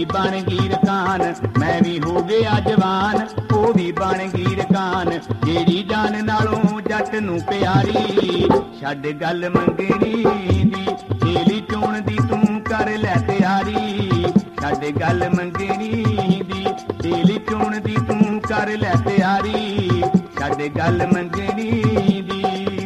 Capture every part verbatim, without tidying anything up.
बन गई रकान, मैं भी हो गया जवान, वो भी बन गई रकान। जेड़ी जान नालों जट नूं प्यारी, छड्ड गल मंगनी दी, तेली चोण दी तूं कर लै तैयारी। छड्ड गल मंगनी दी, तेली चोण दी तूं कर लै तैयारी। छड्ड गल मंगनी दी।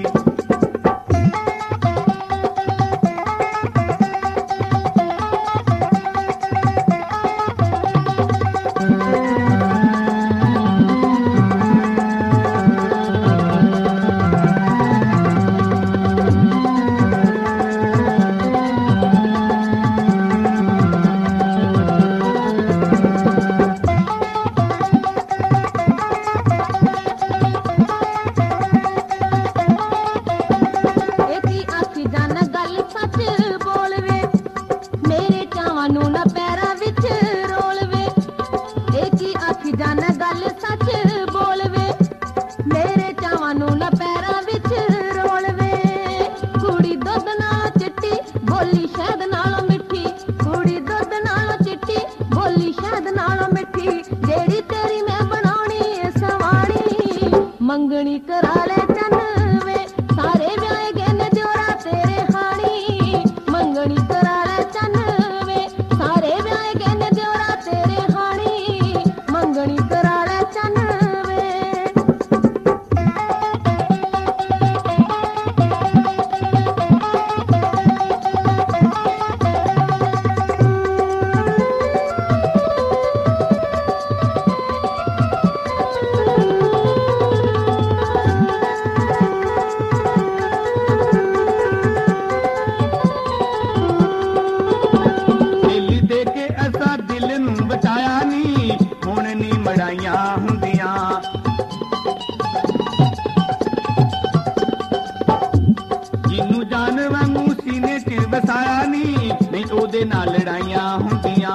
मंगनी करा ले चन वे, सारे ब्याह गए ने जोरा तेरे हानी। मंगनी करा ले चन वे, सारे ब्याह गए ने जोरा तेरे हानी। मंगनी करा ले चन वे। जिन्नू जान वांगू सीने च वसाया नी, नहीं ओदे नाल लड़ाइयां हुंदियां।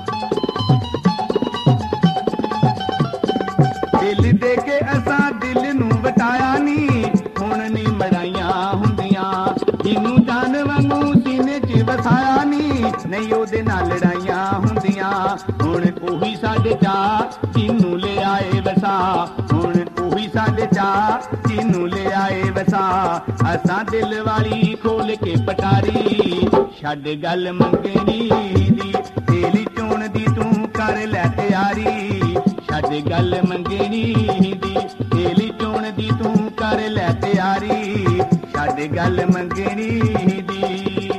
दिल दे के असां दिल नू वटाया नी, हुण नी मड़ाइयां हुंदियां। जिन्नू जान वांगू सीने च वसाया नी, नहीं ओदे नाल लड़ाइयां हुंदियां। हुण ओही साडे चा जिन्नू ले आए वसा, हुण ओही साडे चा जिन्नू ले आए वसा। असां दिल वाली खोल के पटारी, छड्ड गल मंगनी दी, तेली चोण दी तूं कर लै तैयारी। छड्ड गल मंगनी दी, तेली चोण दी तूं कर लै तैयारी। छड्ड गल मंगनी दी।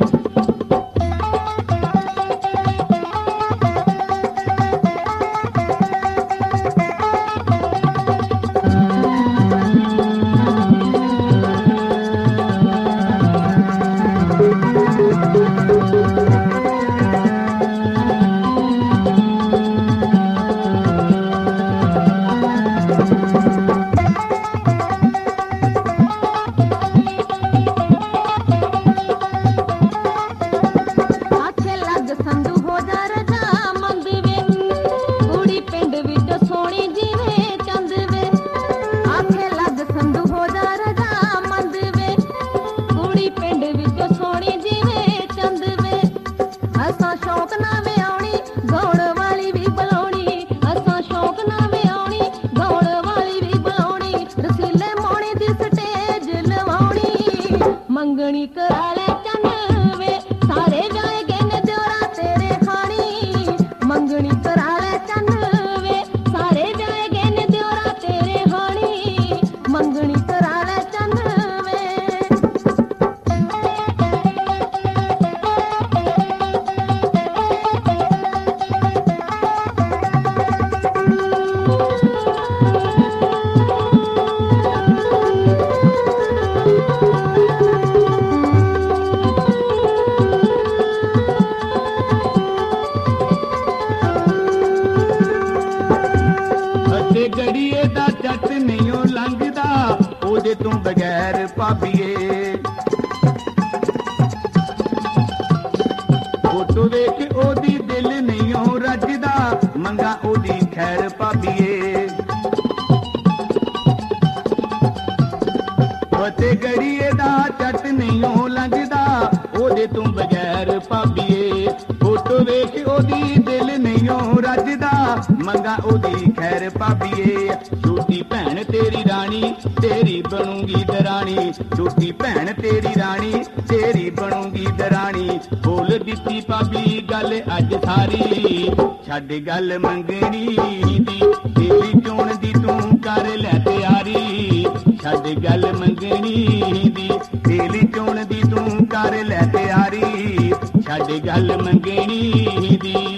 मंगनी करा ले चन वे, सारे ब्याह गए ने जोरा तेरे हानी। मंगनी करा ले चन वे, सारे ब्याह गए ने जोरा तेरे हानी। मंगनी करा ले चन वे। गड़िए दा जट नहीं लंघदा, ओदे तों बगैर भाभीए। फोटो वेख ओदी दिल नहीं रजदा, मंगा ओदी खैर भाभीए। फतेहगढ़ीए दा जट नहीं लंघदा, ओदे तों बगैर भाभीए। फोटो वेख ओदी दिल नहीं ਮੰਗਾ ਉਹਦੀ ਖੈਰ ਭਾਬੀਏ। ਛੋਟੀ ਭੈਣ ਤੇਰੀ ਰਾਣੀ ਤੇਰੀ ਬਣੂਗੀ ਦਰਾਣੀ, ਛੋਟੀ ਭੈਣ ਤੇਰੀ ਰਾਣੀ ਤੇਰੀ ਬਣੂਗੀ ਦਰਾਣੀ। ਬੋਲ ਦਿੱਤੀ ਭਾਬੀ ਗੱਲ ਅੱਜ ਸਾਰੀ, ਛੱਡ ਗੱਲ ਮੰਗਣੀ ਦੀ, ਤੇਰੀ ਚੋਣ ਦੀ ਤੂੰ ਕਰ ਲੈ ਤਿਆਰੀ। ਛੱਡ ਗੱਲ ਮੰਗਣੀ ਦੀ, ਤੇਰੀ ਚੋਣ ਦੀ ਤੂੰ ਕਰ ਲੈ ਤਿਆਰੀ। ਛੱਡ ਗੱਲ ਮੰਗਣੀ ਦੀ।